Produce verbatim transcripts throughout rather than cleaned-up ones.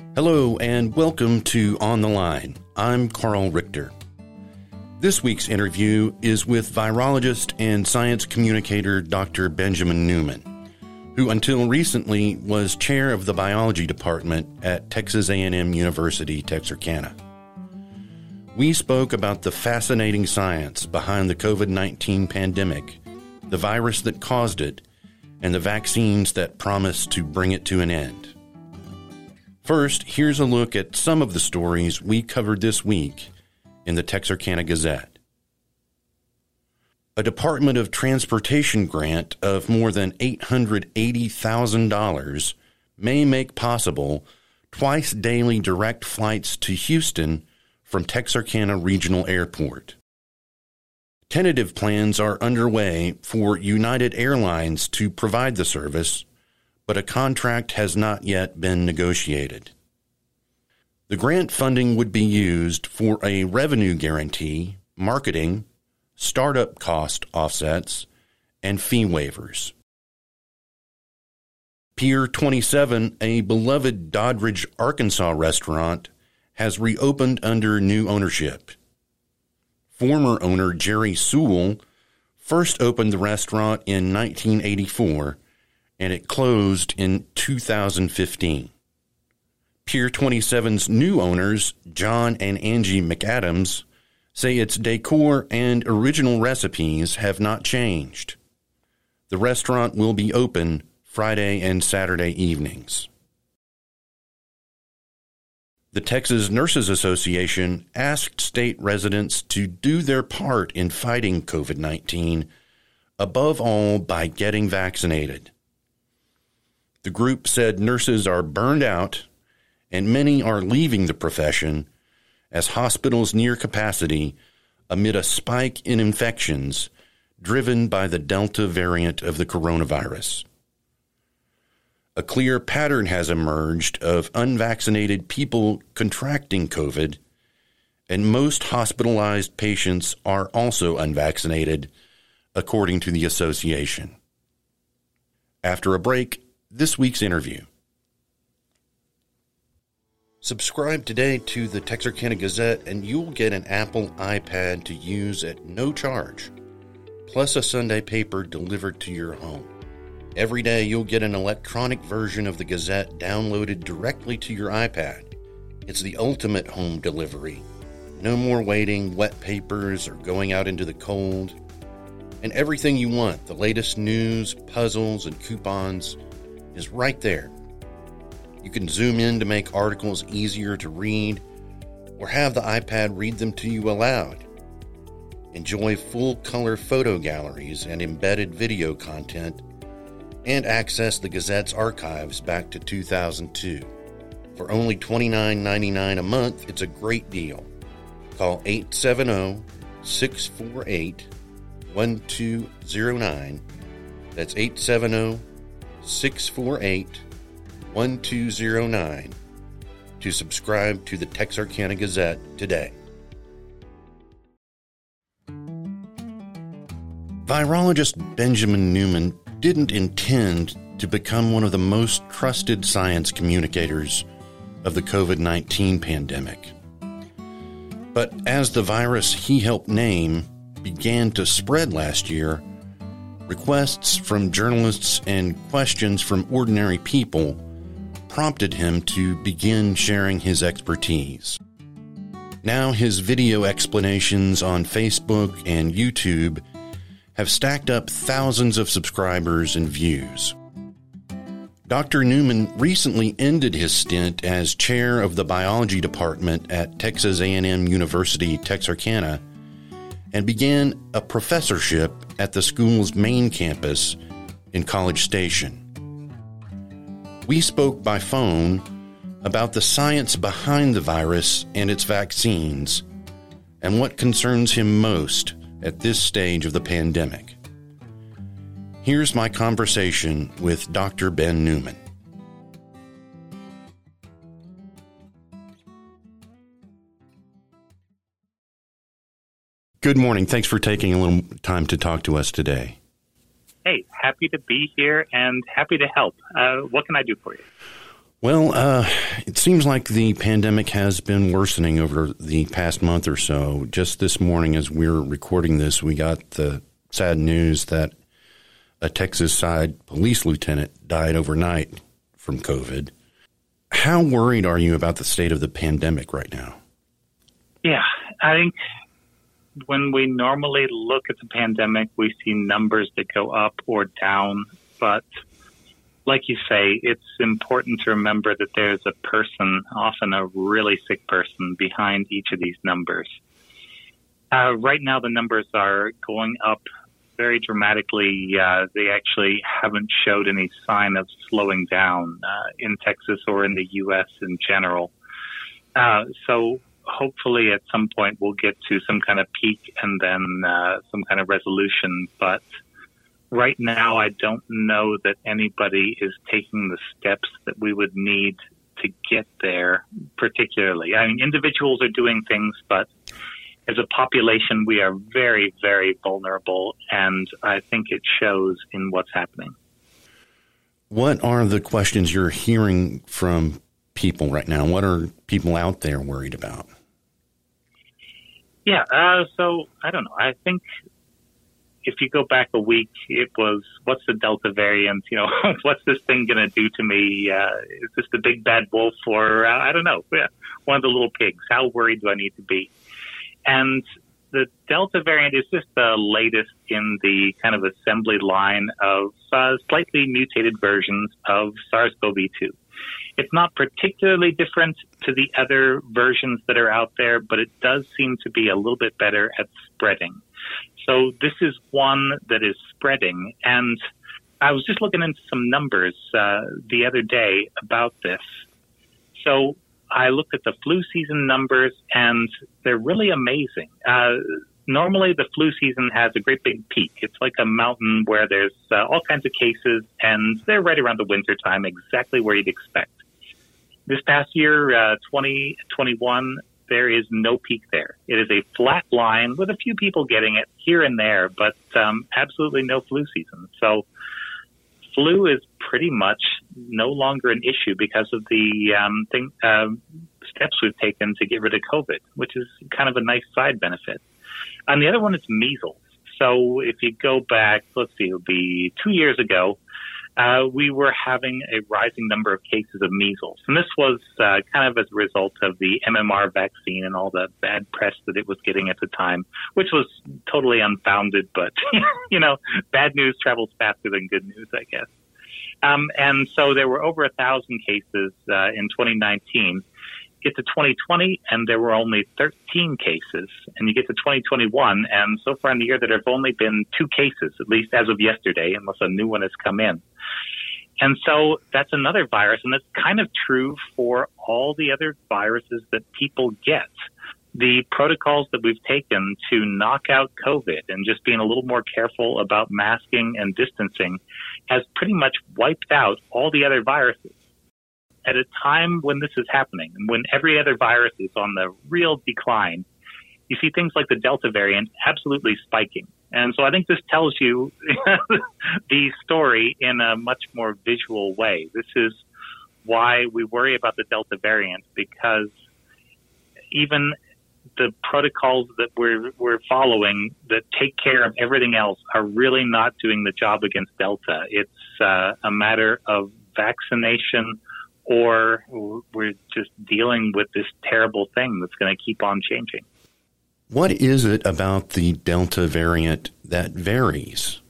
Hello and welcome to On the Line. I'm Carl Richter. This week's interview is with virologist and science communicator Doctor Benjamin Newman, who until recently was chair of the biology department at Texas A and M University, Texarkana. We spoke about the fascinating science behind the covid nineteen pandemic, the virus that caused it, and the vaccines that promise to bring it to an end. First, here's a look at some of the stories we covered this week in the Texarkana Gazette. A Department of Transportation grant of more than eight hundred eighty thousand dollars may make possible twice daily direct flights to Houston from Texarkana Regional Airport. Tentative plans are underway for United Airlines to provide the service, but a contract has not yet been negotiated. The grant funding would be used for a revenue guarantee, marketing, startup cost offsets, and fee waivers. Pier twenty-seven, a beloved Doddridge, Arkansas restaurant, has reopened under new ownership. Former owner Jerry Sewell first opened the restaurant in nineteen eighty-four, and it closed in two thousand fifteen. Pier twenty-seven's new owners, John and Angie McAdams, say its decor and original recipes have not changed. The restaurant will be open Friday and Saturday evenings. The Texas Nurses Association asked state residents to do their part in fighting covid nineteen, above all by getting vaccinated. The group said nurses are burned out and many are leaving the profession as hospitals near capacity amid a spike in infections driven by the Delta variant of the coronavirus. A clear pattern has emerged of unvaccinated people contracting COVID, and most hospitalized patients are also unvaccinated, according to the association. After a break, this week's interview. Subscribe today to the Texarkana Gazette and you'll get an Apple iPad to use at no charge, plus a Sunday paper delivered to your home. Every day you'll get an electronic version of the Gazette downloaded directly to your iPad. It's the ultimate home delivery. No more waiting, wet papers, or going out into the cold. And everything you want, the latest news, puzzles, and coupons, is right there. You can zoom in to make articles easier to read, or have the iPad read them to you aloud. Enjoy full-color photo galleries and embedded video content, and access the Gazette's archives back to two thousand two. For only twenty-nine ninety-nine a month, it's a great deal. Call eight seven zero, six four eight, one two zero nine. That's eight seven zero, six four eight, one two zero nine to subscribe to the Texarkana Gazette today. Virologist Benjamin Newman didn't intend to become one of the most trusted science communicators of the covid nineteen pandemic. But as the virus he helped name began to spread last year, requests from journalists and questions from ordinary people prompted him to begin sharing his expertise. Now his video explanations on Facebook and YouTube have stacked up thousands of subscribers and views. Doctor Newman recently ended his stint as chair of the biology department at Texas A and M University, Texarkana, and began a professorship at the school's main campus in College Station. We spoke by phone about the science behind the virus and its vaccines, and what concerns him most at this stage of the pandemic. Here's my conversation with Doctor Ben Newman. Good morning. Thanks for taking a little time to talk to us today. Hey, happy to be here and happy to help. Uh, what can I do for you? Well, uh, it seems like the pandemic has been worsening over the past month or so. Just this morning, as we're recording this, we got the sad news that a Texas side police lieutenant died overnight from COVID. How worried are you about the state of the pandemic right now? Yeah, I think when we normally look at the pandemic, we see numbers that go up or down, but like you say, it's important to remember that there's a person, often a really sick person, behind each of these numbers. Uh, right now, the numbers are going up very dramatically. Uh, they actually haven't showed any sign of slowing down uh, in Texas or in the U S in general. Uh, so hopefully at some point we'll get to some kind of peak and then uh, some kind of resolution. But right now, I don't know that anybody is taking the steps that we would need to get there, particularly. I mean, individuals are doing things, but as a population, we are very, very vulnerable, and I think it shows in what's happening. What are the questions you're hearing from people right now? What are people out there worried about? Yeah, uh, so I don't know. I think if you go back a week, it was, what's the Delta variant? You know, what's this thing going to do to me? Uh, is this the big bad wolf or, uh, I don't know, yeah, one of the little pigs? How worried do I need to be? And the Delta variant is just the latest in the kind of assembly line of uh, slightly mutated versions of SARS-CoV two. It's not particularly different to the other versions that are out there, but it does seem to be a little bit better at spreading. So this is one that is spreading. And I was just looking into some numbers uh, the other day about this. So I looked at the flu season numbers, and they're really amazing. Uh, normally, the flu season has a great big peak. It's like a mountain where there's uh, all kinds of cases, and they're right around the winter time, exactly where you'd expect. This past year, uh, twenty twenty-one, there is no peak there. It is a flat line with a few people getting it here and there, but um, absolutely no flu season. So flu is pretty much no longer an issue because of the um, thing, uh, steps we've taken to get rid of COVID, which is kind of a nice side benefit. And the other one is measles. So if you go back, let's see, it'll be two years ago, uh, we were having a rising number of cases of measles. And this was uh, kind of as a result of the M M R vaccine and all the bad press that it was getting at the time, which was totally unfounded. But, you know, bad news travels faster than good news, I guess. Um, and so there were over a thousand cases uh, in twenty nineteen. Get to twenty twenty, and there were only thirteen cases. And you get to twenty twenty-one, and so far in the year there have only been two cases, at least as of yesterday, unless a new one has come in. And so that's another virus, and that's kind of true for all the other viruses that people get. The protocols that we've taken to knock out COVID and just being a little more careful about masking and distancing has pretty much wiped out all the other viruses. At a time when this is happening, and when every other virus is on the real decline, you see things like the Delta variant absolutely spiking. And so I think this tells you the story in a much more visual way. This is why we worry about the Delta variant, because even the protocols that we're we're following that take care of everything else are really not doing the job against Delta. It's uh, a matter of vaccination, or we're just dealing with this terrible thing that's going to keep on changing. What is it about the Delta variant that varies?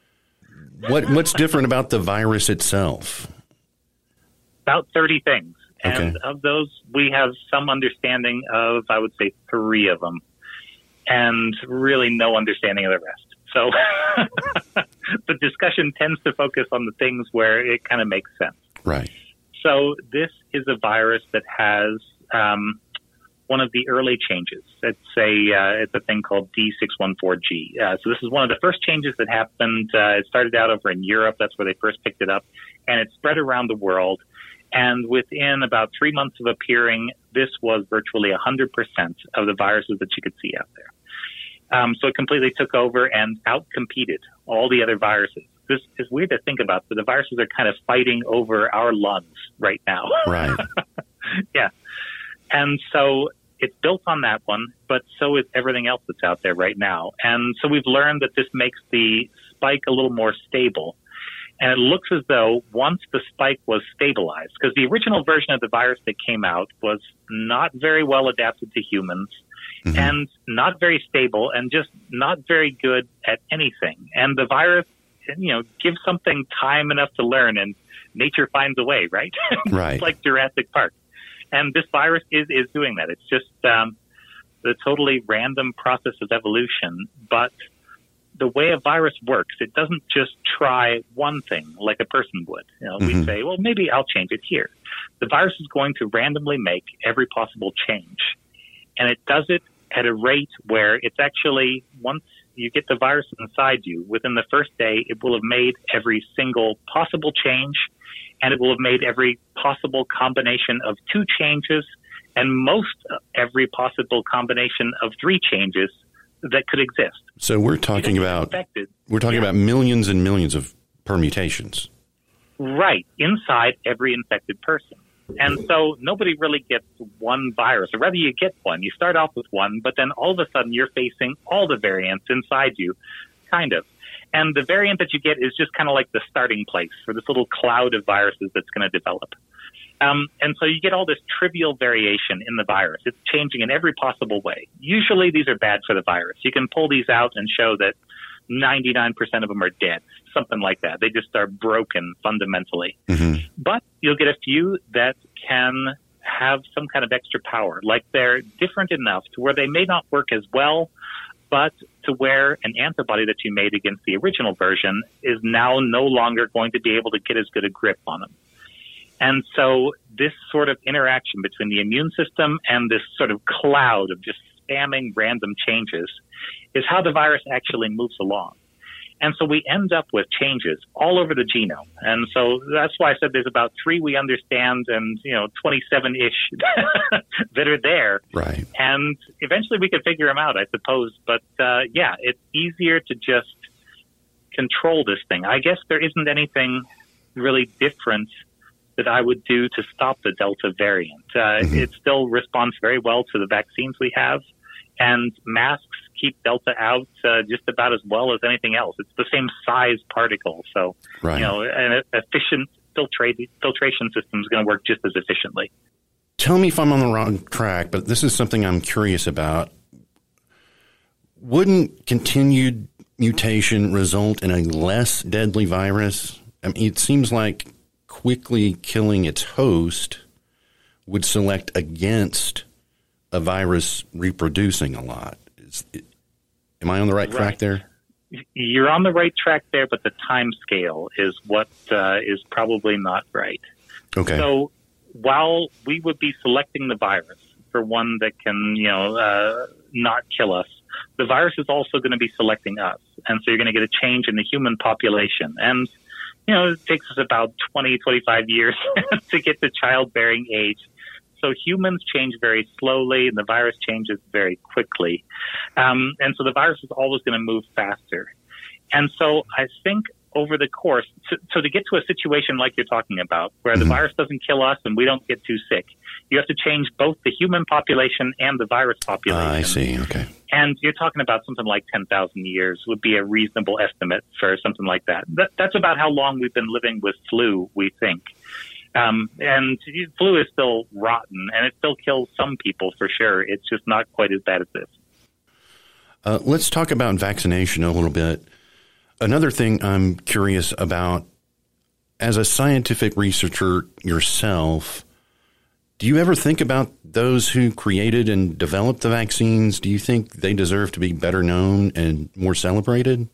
What What's different about the virus itself? About thirty things. Okay. And of those, we have some understanding of, I would say, three of them, and really no understanding of the rest. So the discussion tends to focus on the things where it kind of makes sense. Right. So this is a virus that has um, one of the early changes. It's a uh, it's a thing called D six one four G. Uh, so this is one of the first changes that happened. Uh, it started out over in Europe. That's where they first picked it up, and it spread around the world. And within about three months of appearing, this was virtually one hundred percent of the viruses that you could see out there. Um, so it completely took over and outcompeted all the other viruses. this is weird to think about, but the viruses are kind of fighting over our lungs right now. Right. Yeah. And so it's built on that one, but so is everything else that's out there right now. And so we've learned that this makes the spike a little more stable. And it looks as though once the spike was stabilized, because the original version of the virus that came out was not very well adapted to humans, mm-hmm. and not very stable, and just not very good at anything. And the virus, you know, gives something time enough to learn, and nature finds a way, right? Right. It's like Jurassic Park. And this virus is, is doing that. It's just um, the totally random process of evolution. But the way a virus works, it doesn't just try one thing like a person would. You know, mm-hmm. we say, well, maybe I'll change it here. The virus is going to randomly make every possible change. And it does it at a rate where it's actually, once you get the virus inside you, within the first day, it will have made every single possible change, and it will have made every possible combination of two changes, and most every possible combination of three changes that could exist. So we're talking about infected. we're talking yeah. about millions and millions of permutations. Right, inside every infected person. And so nobody really gets one virus, or rather you get one. You start off with one, but then all of a sudden you're facing all the variants inside you, kind of. And the variant that you get is just kind of like the starting place for this little cloud of viruses that's going to develop. Um, and so you get all this trivial variation in the virus. It's changing in every possible way. Usually these are bad for the virus. You can pull these out and show that ninety-nine percent of them are dead, something like that. They just are broken fundamentally. Mm-hmm. But you'll get a few that can have some kind of extra power, like they're different enough to where they may not work as well, but to where an antibody that you made against the original version is now no longer going to be able to get as good a grip on them. And so this sort of interaction between the immune system and this sort of cloud of just spamming random changes is how the virus actually moves along. And so we end up with changes all over the genome. And so that's why I said there's about three we understand and, you know, twenty-seven-ish that are there. Right. And eventually we could figure them out, I suppose. But, uh, yeah, it's easier to just control this thing. I guess there isn't anything really different that I would do to stop the Delta variant. Uh, mm-hmm. It still responds very well to the vaccines we have. And masks keep Delta out uh, just about as well as anything else. It's the same size particle. So, right. you know, an efficient filtrate, filtration system is going to work just as efficiently. Tell me if I'm on the wrong track, but this is something I'm curious about. Wouldn't continued mutation result in a less deadly virus? I mean, it seems like quickly killing its host would select against a virus reproducing a lot. Is, am I on the right, right track there? You're on the right track there, but the time scale is what uh, is probably not right. Okay. So while we would be selecting the virus for one that can, you know, uh, not kill us, the virus is also going to be selecting us. And so you're going to get a change in the human population. And, you know, it takes us about twenty, twenty-five years to get to childbearing age. So humans change very slowly, and the virus changes very quickly. Um, and so the virus is always going to move faster. And so I think over the course, so, so to get to a situation like you're talking about, where mm-hmm. the virus doesn't kill us and we don't get too sick, you have to change both the human population and the virus population. Uh, I see, okay. And you're talking about something like ten thousand years would be a reasonable estimate for something like that. that. That's about how long we've been living with flu, we think. Um, and flu is still rotten, and it still kills some people for sure. It's just not quite as bad as this. Uh, let's talk about vaccination a little bit. Another thing I'm curious about, as a scientific researcher yourself, do you ever think about those who created and developed the vaccines? Do you think they deserve to be better known and more celebrated?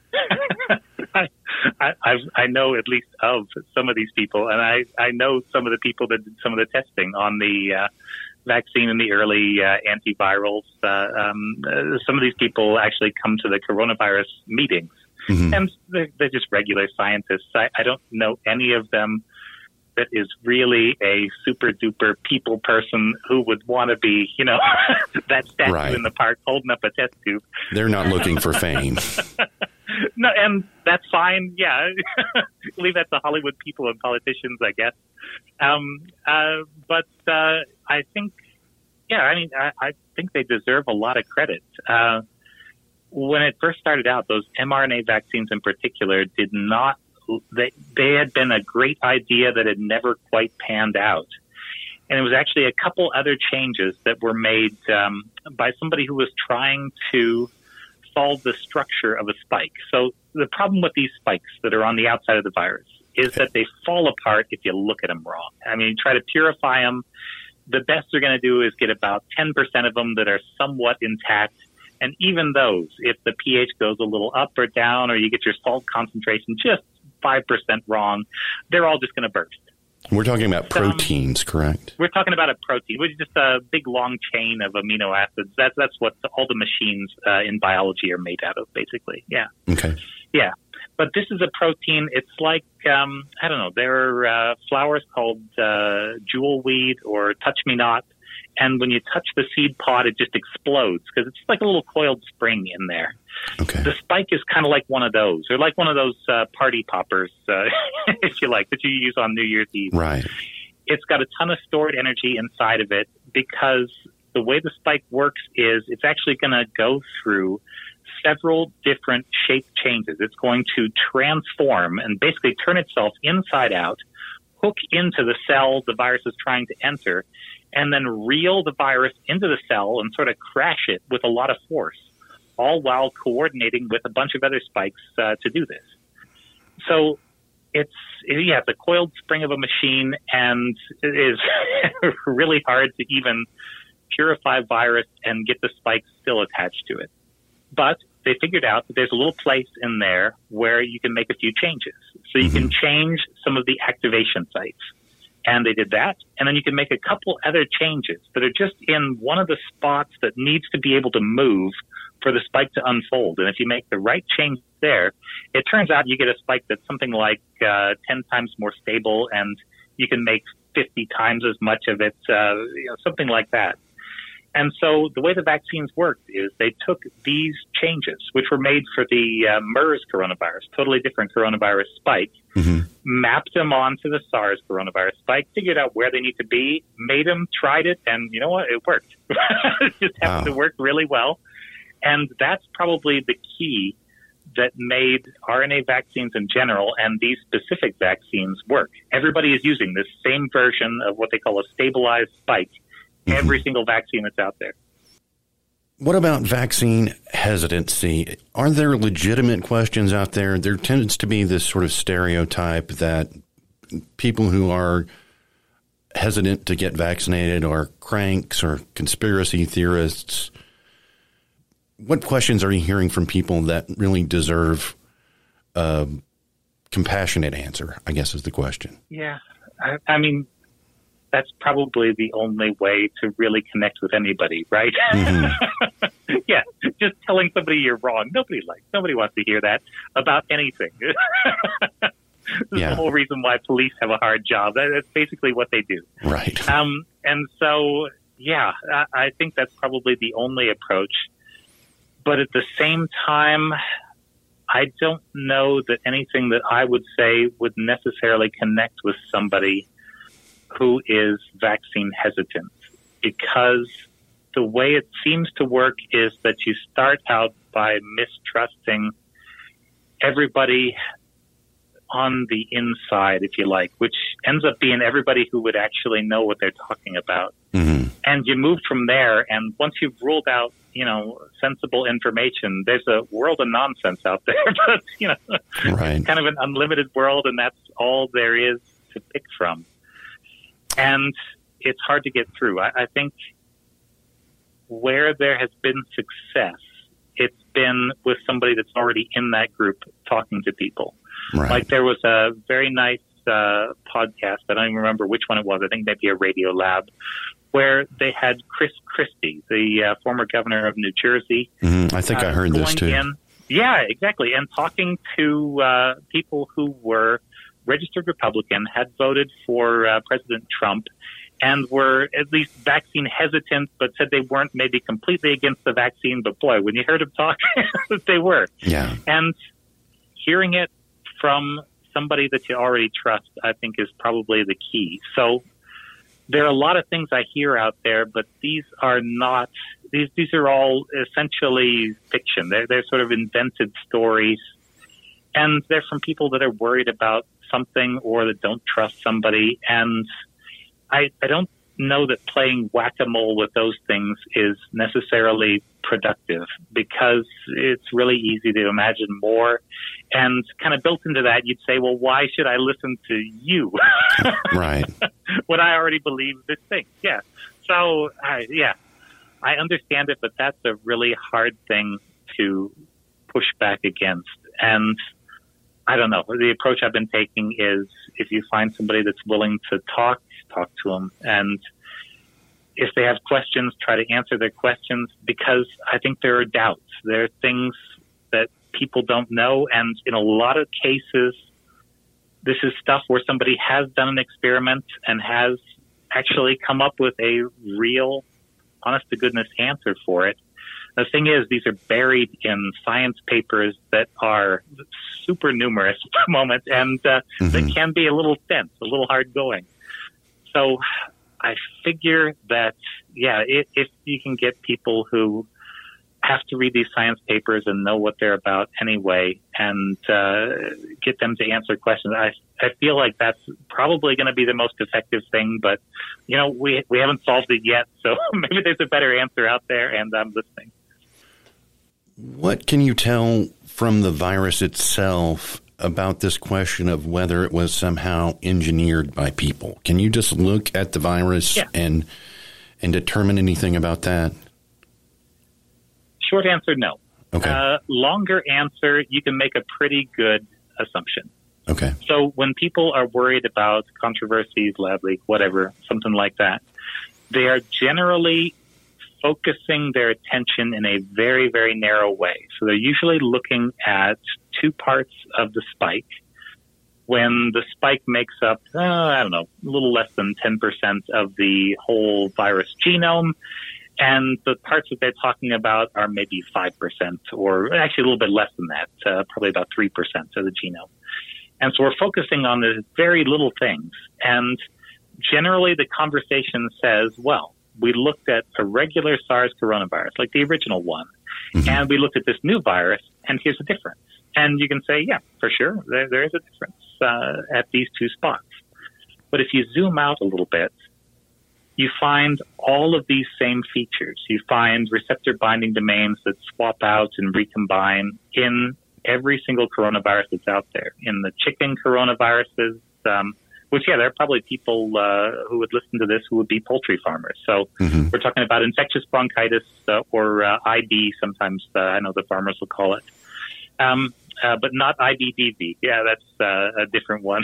I, I've, I know at least of some of these people, and I, I know some of the people that did some of the testing on the uh, vaccine and the early uh, antivirals. Uh, um, uh, some of these people actually come to the coronavirus meetings, mm-hmm. and they're, they're just regular scientists. I, I don't know any of them that is really a super duper people person who would want to be, you know, that statue right. in the park holding up a test tube. They're not looking for fame. no, and that's fine. Yeah, leave that to Hollywood people and politicians, I guess. Um, uh, but uh, I think, yeah, I mean, I, I think they deserve a lot of credit. Uh, when it first started out, those mRNA vaccines in particular did not. They they had been a great idea that had never quite panned out. And it was actually a couple other changes that were made um, by somebody who was trying to solve the structure of a spike. So the problem with these spikes that are on the outside of the virus is that they fall apart if you look at them wrong. I mean, try to purify them. The best they're going to do is get about ten percent of them that are somewhat intact. And even those, if the pH goes a little up or down, or you get your salt concentration just five percent wrong, they're all just going to burst. We're talking about proteins, um, correct? We're talking about a protein, which is just a big long chain of amino acids. That's that's what all the machines uh, in biology are made out of, basically. Yeah. Okay. Yeah, but this is a protein. It's like um, I don't know. There are uh, flowers called uh, jewelweed or touch me not, and when you touch the seed pod, it just explodes because it's like a little coiled spring in there. Okay. The spike is kind of like one of those, or like one of those uh, party poppers, uh, if you like, that you use on New Year's Eve. Right. It's got a ton of stored energy inside of it because the way the spike works is it's actually going to go through several different shape changes. It's going to transform and basically turn itself inside out, hook into the cell the virus is trying to enter, and then reel the virus into the cell and sort of crash it with a lot of force, all while coordinating with a bunch of other spikes uh, to do this. So it's, yeah, it's a coiled spring of a machine, and it is really hard to even purify virus and get the spikes still attached to it. But they figured out that there's a little place in there where you can make a few changes. So you mm-hmm. can change some of the activation sites. And they did that. And then you can make a couple other changes that are just in one of the spots that needs to be able to move for the spike to unfold. And if you make the right change there, it turns out you get a spike that's something like uh, ten times more stable, and you can make fifty times as much of it, uh, you know, something like that. And so the way the vaccines worked is they took these changes, which were made for the uh, MERS coronavirus, totally different coronavirus spike, mm-hmm. mapped them onto the SARS coronavirus spike, figured out where they need to be, made them, tried it, and you know what? It worked. It just happened wow. to work really well. And that's probably the key that made R N A vaccines in general and these specific vaccines work. Everybody is using this same version of what they call a stabilized spike. Every single vaccine that's out there. What about vaccine hesitancy? Are there legitimate questions out there? There tends to be this sort of stereotype that people who are hesitant to get vaccinated are cranks or conspiracy theorists. What questions are you hearing from people that really deserve a compassionate answer, I guess is the question. Yeah. I, I mean, that's probably the only way to really connect with anybody, right? Mm-hmm. Yeah, just telling somebody you're wrong. Nobody likes, nobody wants to hear that about anything. This is yeah. the whole reason why police have a hard job. That's basically what they do. Right. Um, and so, yeah, I, I think that's probably the only approach. But at the same time, I don't know that anything that I would say would necessarily connect with somebody who is vaccine hesitant, because the way it seems to work is that you start out by mistrusting everybody on the inside, if you like, which ends up being everybody who would actually know what they're talking about. Mm-hmm. And you move from there, and once you've ruled out, you know, sensible information, there's a world of nonsense out there, but, you know, right. kind of an unlimited world, and that's all there is to pick from. And it's hard to get through. I, I think where there has been success, it's been with somebody that's already in that group talking to people. Right. Like there was a very nice uh, podcast, I don't even remember which one it was, I think maybe a Radio Lab, where they had Chris Christie, the uh, former governor of New Jersey. Mm-hmm. I think uh, I heard this too. In, yeah, exactly. And talking to uh, people who were registered Republican, had voted for uh, President Trump, and were at least vaccine hesitant, but said they weren't maybe completely against the vaccine. But boy, when you heard him talk, they were. Yeah. And hearing it from somebody that you already trust, I think, is probably the key. So there are a lot of things I hear out there, but these are not, these, these are all essentially fiction. They're, they're sort of invented stories, and they're from people that are worried about something or that don't trust somebody. And I, I don't know that playing whack-a-mole with those things is necessarily productive, because it's really easy to imagine more. And kind of built into that, you'd say, well, why should I listen to you? Right. When I already believe this thing. Yeah. So, uh, yeah, I understand it, but that's a really hard thing to push back against. And I don't know. The approach I've been taking is, if you find somebody that's willing to talk, talk to them. And if they have questions, try to answer their questions, because I think there are doubts. There are things that people don't know. And in a lot of cases, this is stuff where somebody has done an experiment and has actually come up with a real, honest to goodness answer for it. The thing is, these are buried in science papers that are super numerous at the moment, and uh, mm-hmm. they can be a little dense, a little hard going. So I figure that, yeah, if, if you can get people who have to read these science papers and know what they're about anyway, and uh, get them to answer questions, I I feel like that's probably going to be the most effective thing. But, you know, we we haven't solved it yet, so maybe there's a better answer out there, and I'm listening. What can you tell from the virus itself about this question of whether it was somehow engineered by people? Can you just look at the virus yeah. and and determine anything about that? Short answer, no. Okay. Uh, longer answer, you can make a pretty good assumption. Okay. So when people are worried about controversies, lab leak, whatever, something like that, they are generally focusing their attention in a very, very narrow way. So they're usually looking at two parts of the spike. When the spike makes up, uh, I don't know, a little less than ten percent of the whole virus genome, and the parts that they're talking about are maybe five percent, or actually a little bit less than that, uh, probably about three percent of the genome. And so we're focusing on the very little things. And generally the conversation says, well, we looked at a regular SARS coronavirus, like the original one, mm-hmm. and we looked at this new virus, and here's the difference. And you can say, yeah, for sure, there, there is a difference uh, at these two spots. But if you zoom out a little bit, you find all of these same features. You find receptor binding domains that swap out and recombine in every single coronavirus that's out there. In the chicken coronaviruses, um, which, yeah, there are probably people uh, who would listen to this who would be poultry farmers. So mm-hmm. we're talking about infectious bronchitis uh, or uh, I B, sometimes uh, I know the farmers will call it. Um, uh, but not I B D V. Yeah, that's uh, a different one.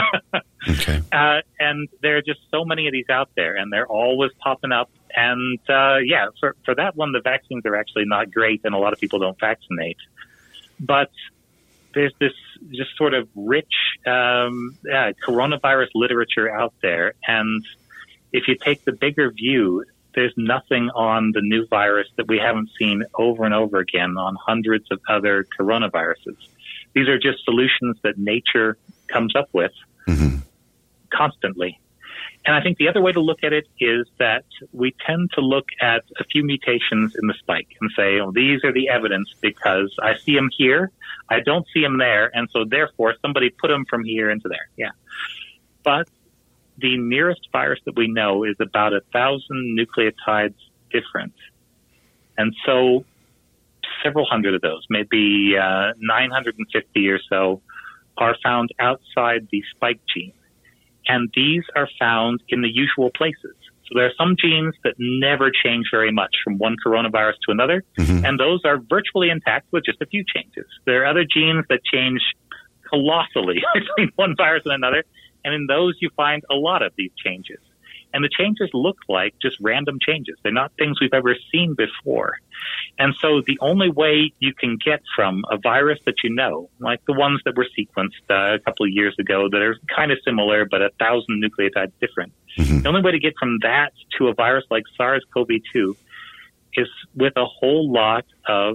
Okay. Uh, and there are just so many of these out there, and they're always popping up. And, uh, yeah, for, for that one, the vaccines are actually not great, and a lot of people don't vaccinate. But there's this just sort of rich um, uh, coronavirus literature out there. And if you take the bigger view, there's nothing on the new virus that we haven't seen over and over again on hundreds of other coronaviruses. These are just solutions that nature comes up with mm-hmm. constantly. And I think the other way to look at it is that we tend to look at a few mutations in the spike and say, oh, these are the evidence because I see them here, I don't see them there, and so therefore somebody put them from here into there. Yeah. But the nearest virus that we know is about a thousand nucleotides different. And so several hundred of those, maybe uh, nine hundred fifty or so, are found outside the spike gene. And these are found in the usual places. So there are some genes that never change very much from one coronavirus to another, mm-hmm. and those are virtually intact with just a few changes. There are other genes that change colossally between one virus and another, and in those you find a lot of these changes. And the changes look like just random changes. They're not things we've ever seen before. And so the only way you can get from a virus that you know, like the ones that were sequenced uh, a couple of years ago that are kind of similar but a thousand nucleotides different, mm-hmm. the only way to get from that to a virus like SARS-C o V two is with a whole lot of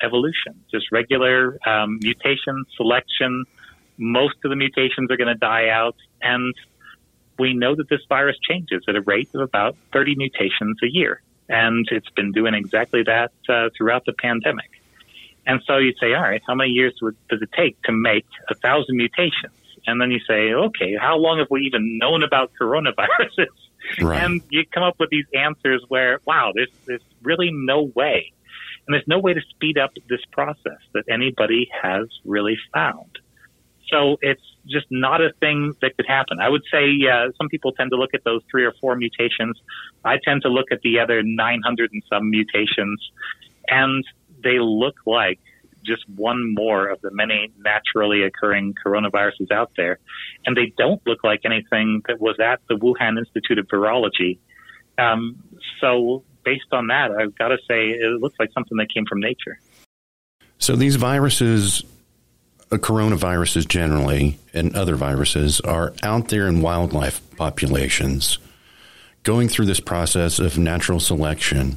evolution, just regular um, mutation, selection. Most of the mutations are going to die out, and we know that this virus changes at a rate of about thirty mutations a year, and it's been doing exactly that uh, throughout the pandemic. And so you say, all right, how many years would, does it take to make a thousand mutations? And then you say, okay, how long have we even known about coronaviruses? Right. And you come up with these answers where, wow, there's, there's really no way. And there's no way to speed up this process that anybody has really found. So it's just not a thing that could happen. I would say uh, some people tend to look at those three or four mutations. I tend to look at the other nine hundred and some mutations, and they look like just one more of the many naturally occurring coronaviruses out there. And they don't look like anything that was at the Wuhan Institute of Virology. Um, so based on that, I've got to say it looks like something that came from nature. So these viruses, uh, coronaviruses generally, and other viruses are out there in wildlife populations going through this process of natural selection.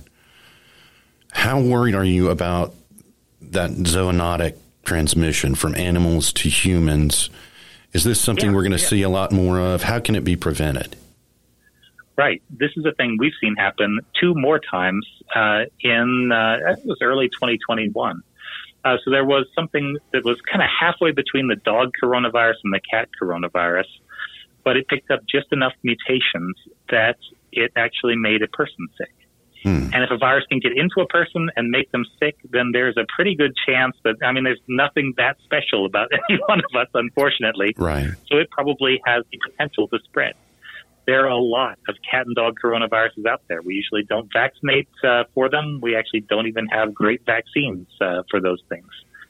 How worried are you about that zoonotic transmission from animals to humans? Is this something yeah, we're going to yeah. see a lot more of? How can it be prevented? Right. This is a thing we've seen happen two more times uh, in, uh, I think it was early twenty twenty-one. Uh, so there was something that was kind of halfway between the dog coronavirus and the cat coronavirus, but it picked up just enough mutations that it actually made a person sick. Hmm. And if a virus can get into a person and make them sick, then there's a pretty good chance that, I mean, there's nothing that special about any one of us, unfortunately. Right. So it probably has the potential to spread. There are a lot of cat and dog coronaviruses out there. We usually don't vaccinate uh, for them. We actually don't even have great vaccines uh, for those things.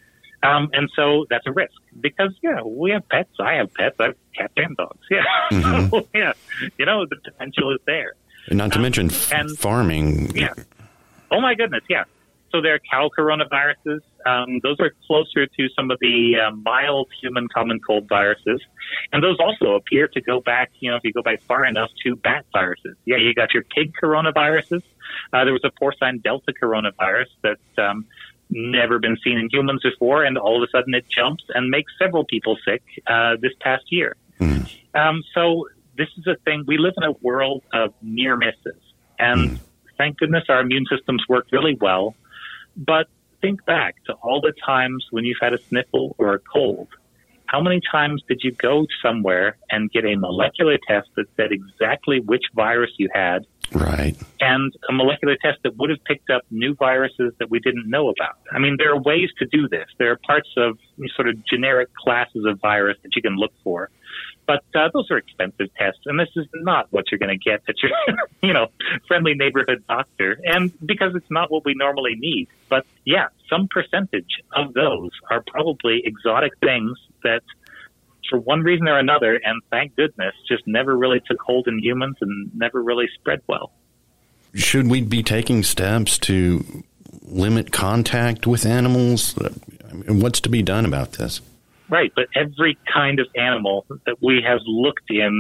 Um, and so that's a risk because, yeah, we have pets. I have pets. I have cats and dogs. Yeah. Mm-hmm. So, yeah, you know, the potential is there. And not to um, mention f- and, farming. Yeah. Oh, my goodness, yeah. So there are cow coronaviruses. Um, those are closer to some of the uh, mild human common cold viruses. And those also appear to go back, you know, if you go back far enough, to bat viruses. Yeah, you got your pig coronaviruses. Uh, there was a porcine Delta coronavirus that um, never been seen in humans before, and all of a sudden it jumps and makes several people sick uh, this past year. Mm. Um, so this is a thing. We live in a world of near misses. And mm. thank goodness our immune systems work really well. But think back to all the times when you've had a sniffle or a cold. How many times did you go somewhere and get a molecular test that said exactly which virus you had? Right. And a molecular test that would have picked up new viruses that we didn't know about. I mean, there are ways to do this. There are parts of sort of generic classes of virus that you can look for. But uh, those are expensive tests, and this is not what you're going to get at your, you know, friendly neighborhood doctor, and because it's not what we normally need. But yeah, some percentage of those are probably exotic things that, for one reason or another, and thank goodness, just never really took hold in humans and never really spread well. Should we be taking steps to limit contact with animals? I mean, what's to be done about this? Right, but every kind of animal that we have looked in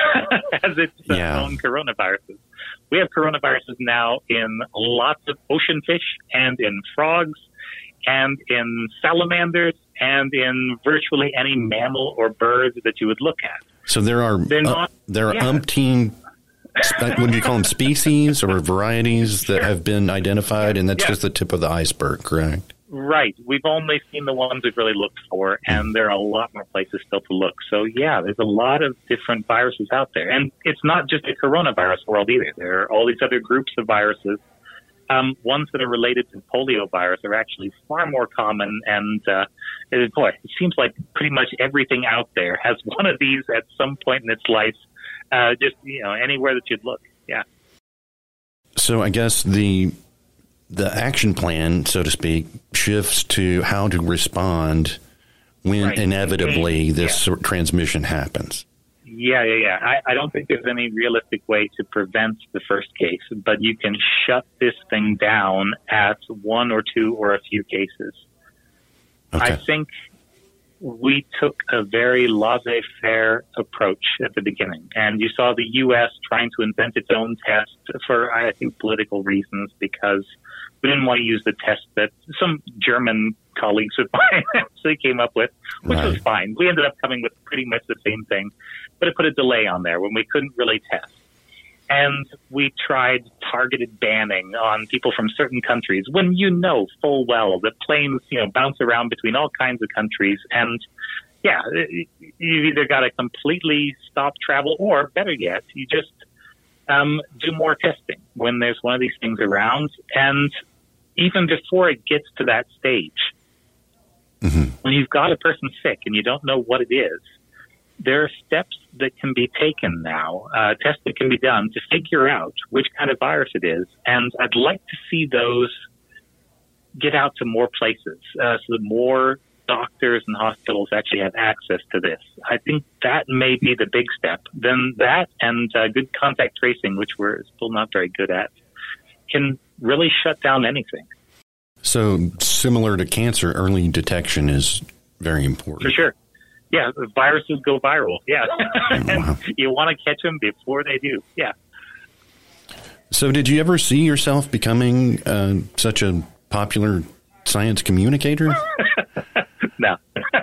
has its yeah. own coronaviruses. We have coronaviruses now in lots of ocean fish and in frogs and in salamanders and in virtually any mammal or bird that you would look at. So there are not, uh, there are yeah. umpteen, what do you call them, species or varieties that have been identified, and that's yeah. just the tip of the iceberg, correct? Right. We've only seen the ones we've really looked for, and there are a lot more places still to look. So, yeah, there's a lot of different viruses out there. And it's not just a coronavirus world either. There are all these other groups of viruses. Um, ones that are related to polio virus are actually far more common. And, uh, it, boy, it seems like pretty much everything out there has one of these at some point in its life, uh, just, you know, anywhere that you'd look. Yeah. So I guess the... the action plan, so to speak, shifts to how to respond when right. inevitably this yeah. transmission happens. Yeah, yeah, yeah. I, I don't think there's any realistic way to prevent the first case, but you can shut this thing down at one or two or a few cases. Okay. I think we took a very laissez-faire approach at the beginning. And you saw the U S trying to invent its own test for, I think, political reasons, because we didn't want to use the test that some German colleagues of mine actually came up with, which right. was fine. We ended up coming with pretty much the same thing, but it put a delay on there when we couldn't really test. And we tried targeted banning on people from certain countries when you know full well that planes, you know, bounce around between all kinds of countries. And, yeah, you either got to completely stop travel or, better yet, you just um, do more testing when there's one of these things around. And even before it gets to that stage, mm-hmm. when you've got a person sick and you don't know what it is, there are steps that can be taken now, uh, tests that can be done to figure out which kind of virus it is. And I'd like to see those get out to more places, uh, so that more doctors and hospitals actually have access to this. I think that may be the big step. Then that and uh, good contact tracing, which we're still not very good at, can really shut down anything. So similar to cancer, early detection is very important. For sure. Yeah, viruses go viral. Yeah. Wow. You want to catch them before they do. Yeah. So did you ever see yourself becoming uh, such a popular science communicator? No.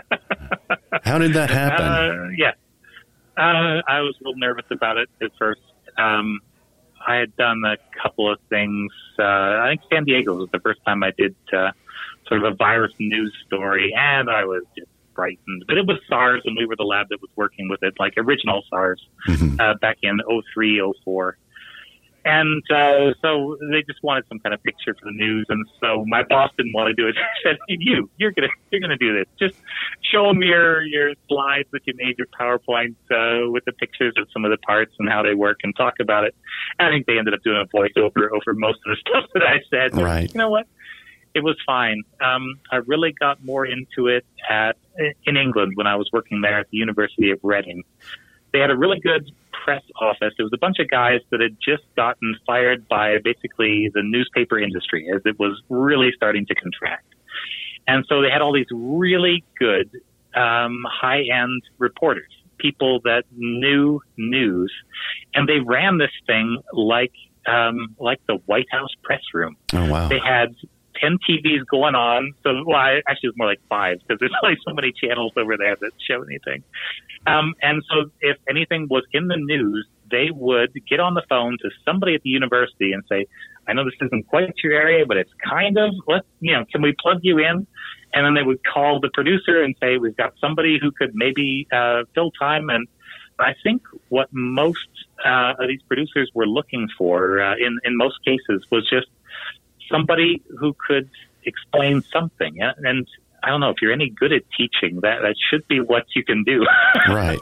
How did that happen? Uh, yeah. Uh, I was a little nervous about it at first. Um, I had done a couple of things. Uh, I think San Diego was the first time I did uh, sort of a virus news story, and I was just frightened. But it was SARS, and we were the lab that was working with it, like original SARS, mm-hmm. uh, back in oh three, oh four. And uh, so they just wanted some kind of picture for the news, and so my boss didn't want to do it. He said, hey, "You, you're gonna, you're gonna do this. Just show them your your slides that you made, your PowerPoint uh, with the pictures of some of the parts and how they work, and talk about it." And I think they ended up doing a voiceover over most of the stuff that I said. Right. You know what? It was fine. Um, I really got more into it at in England when I was working there at the University of Reading. They had a really good press office. It was a bunch of guys that had just gotten fired by basically the newspaper industry as it was really starting to contract. And so they had all these really good um, high-end reporters, people that knew news, and they ran this thing like um, like the White House press room. Oh, wow. They had ten T Vs going on. So, well, I, actually, it was more like five because there's only so many channels over there that show anything. Um, and so if anything was in the news, they would get on the phone to somebody at the university and say, I know this isn't quite your area, but it's kind of, let's, you know, can we plug you in? And then they would call the producer and say, we've got somebody who could maybe uh, fill time. And I think what most uh, of these producers were looking for uh, in, in most cases was just somebody who could explain something. And I don't know, if you're any good at teaching, that, that should be what you can do. Right.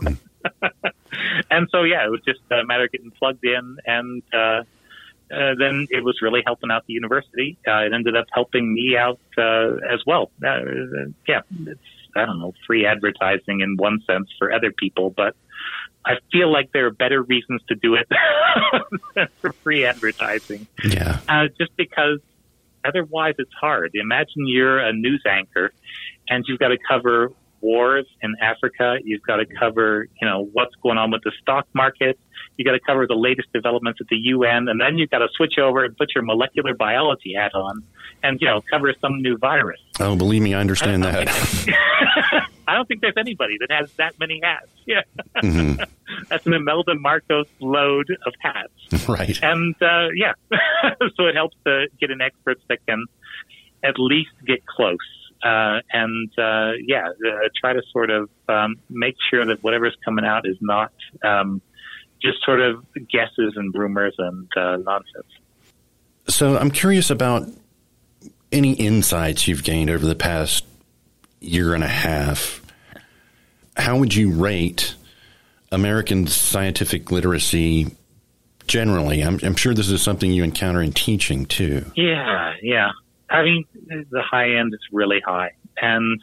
And so, yeah, it was just a matter of getting plugged in. And uh, uh, then it was really helping out the university. Uh, it ended up helping me out uh, as well. Uh, yeah, it's, I don't know, free advertising in one sense for other people, but I feel like there are better reasons to do it than for free advertising. Yeah. Uh, just because otherwise it's hard. Imagine you're a news anchor and you've got to cover wars in Africa. You've got to cover, you know, what's going on with the stock market. You got to cover the latest developments at the U N, and then you've got to switch over and put your molecular biology hat on and, you know, cover some new virus. Oh, believe me, I understand I that. I don't think there's anybody that has that many hats. Yeah. Mm-hmm. That's an Imelda Marcos load of hats. Right. And, uh, yeah, so it helps to get an expert that can at least get close. Uh, and, uh, yeah, uh, try to sort of um, make sure that whatever's coming out is not um, just sort of guesses and rumors and uh, nonsense. So I'm curious about any insights you've gained over the past year and a half. How would you rate American scientific literacy generally? I'm, I'm sure this is something you encounter in teaching, too. Yeah, yeah. I mean, the high end is really high. And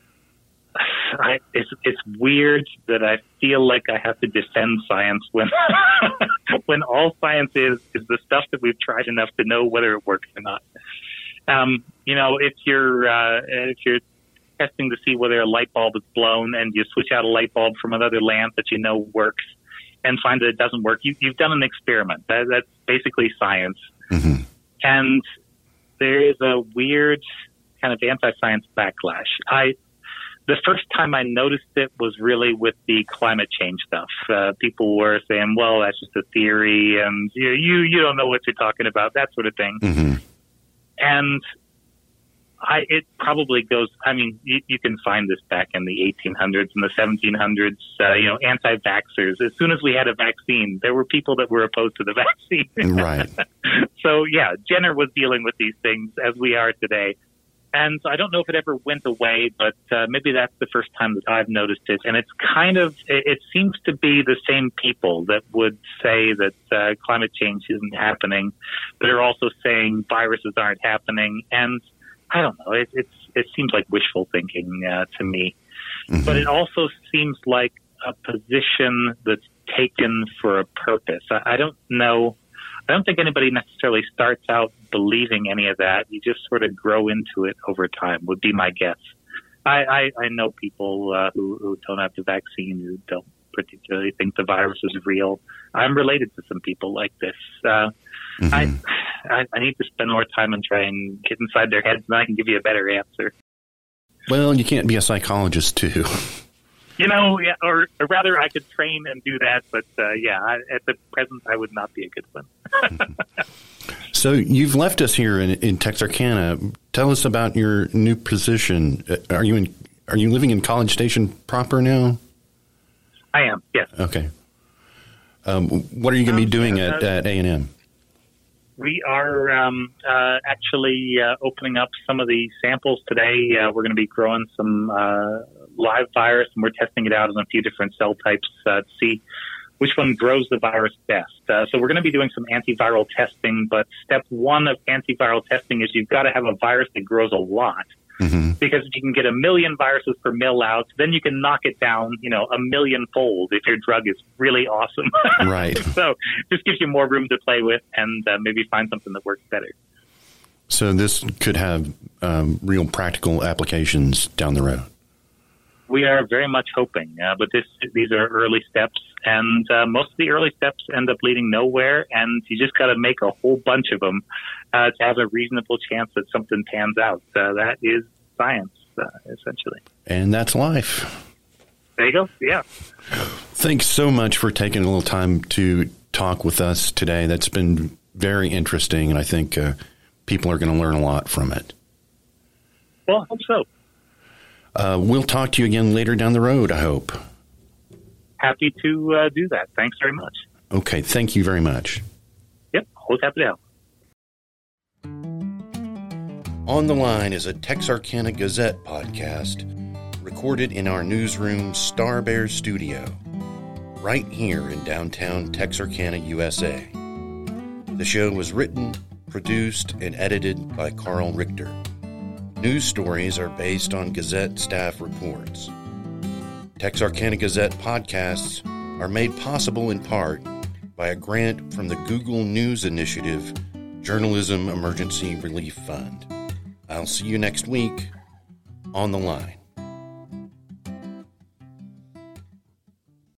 I, it's it's weird that I feel like I have to defend science when when all science is is the stuff that we've tried enough to know whether it works or not. Um, you know, if you're uh, if you're testing to see whether a light bulb is blown, and you switch out a light bulb from another lamp that you know works and find that it doesn't work. You, you've done an experiment. That, that's basically science. Mm-hmm. And there is a weird kind of anti-science backlash. I The first time I noticed it was really with the climate change stuff. Uh, people were saying, well, that's just a theory, and you, you, you don't know what you're talking about, that sort of thing. Mm-hmm. And I, it probably goes, I mean, you, you can find this back in the eighteen hundreds and the seventeen hundreds, uh, you know, anti-vaxxers. As soon as we had a vaccine, there were people that were opposed to the vaccine. Right. So, yeah, Jenner was dealing with these things as we are today. And I don't know if it ever went away, but uh, maybe that's the first time that I've noticed it. And it's kind of, it, it seems to be the same people that would say that uh, climate change isn't happening, but are also saying viruses aren't happening. And I don't know, it, it's, it seems like wishful thinking uh, to me. Mm-hmm. But it also seems like a position that's taken for a purpose. I, I don't know. I don't think anybody necessarily starts out believing any of that. You just sort of grow into it over time, would be my guess. I, I, I know people uh, who, who don't have the vaccine, who don't particularly think the virus is real. I'm related to some people like this. Uh, mm-hmm. I, I I need to spend more time and try and get inside their heads, and I can give you a better answer. Well, you can't be a psychologist, too. You know, yeah, or, or rather, I could train and do that, but uh, yeah, I, at the present, I would not be a good one. So you've left us here in, in Texarkana. Tell us about your new position. Are you in? Are you living in College Station proper now? I am. Yes. Okay. Um, what are you going to um, be doing uh, at, at A and M? We are um, uh, actually uh, opening up some of the samples today. Uh, we're going to be growing some uh, live virus, and we're testing it out on a few different cell types uh, to see which one grows the virus best. Uh, so we're going to be doing some antiviral testing, but step one of antiviral testing is you've got to have a virus that grows a lot. Mm-hmm. Because if you can get a million viruses per mil out, then you can knock it down, you know, a million fold if your drug is really awesome. Right. So just gives you more room to play with and uh, maybe find something that works better. So this could have um, real practical applications down the road. We are very much hoping, uh, but this, these are early steps, and uh, most of the early steps end up leading nowhere, and you just got to make a whole bunch of them uh, to have a reasonable chance that something pans out. Uh, that is science, uh, essentially. And that's life. There you go, yeah. Thanks so much for taking a little time to talk with us today. That's been very interesting, and I think uh, people are going to learn a lot from it. Well, I hope so. Uh, we'll talk to you again later down the road, I hope. Happy to uh, do that. Thanks very much. Okay, thank you very much. Yep, always happy to help. On the Line is a Texarkana Gazette podcast recorded in our newsroom Star Bear Studio, right here in downtown Texarkana, U S A. The show was written, produced, and edited by Carl Richter. News stories are based on Gazette staff reports. Texarkana Gazette podcasts are made possible in part by a grant from the Google News Initiative Journalism Emergency Relief Fund. I'll see you next week on The Line.